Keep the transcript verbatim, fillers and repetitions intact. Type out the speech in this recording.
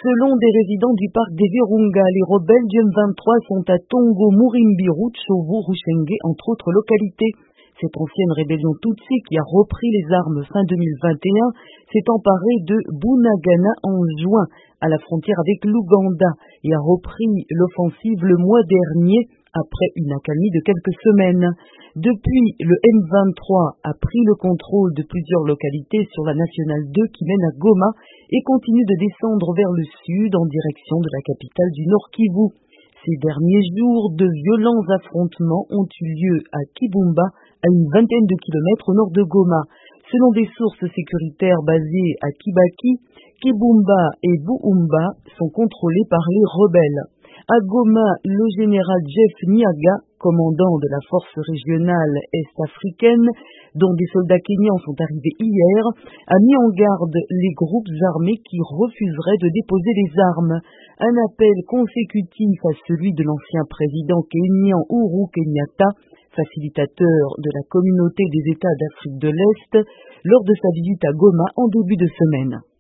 Selon des résidents du parc des Virunga, les rebelles du M vingt-trois sont à Tongo, Murimbiru, Tchovu, Rushenge, entre autres localités. Cette ancienne rébellion Tutsi qui a repris les armes fin deux mille vingt et un s'est emparée de Bunagana en juin, à la frontière avec l'Ouganda, et a repris l'offensive le mois dernier, après une accalmie de quelques semaines. Depuis, le M vingt-trois a pris le contrôle de plusieurs localités sur la Nationale deux qui mène à Goma et continue de descendre vers le sud en direction de la capitale du Nord Kivu. Ces derniers jours, de violents affrontements ont eu lieu à Kibumba, à une vingtaine de kilomètres au nord de Goma. Selon des sources sécuritaires basées à Kibaki, Kibumba et Buumba sont contrôlés par les rebelles. À Goma, le général Jeff Niaga, commandant de la force régionale est-africaine, dont des soldats kenyans sont arrivés hier, a mis en garde les groupes armés qui refuseraient de déposer les armes. Un appel consécutif à celui de l'ancien président kenyan Uhuru Kenyatta, facilitateur de la communauté des États d'Afrique de l'Est, lors de sa visite à Goma en début de semaine.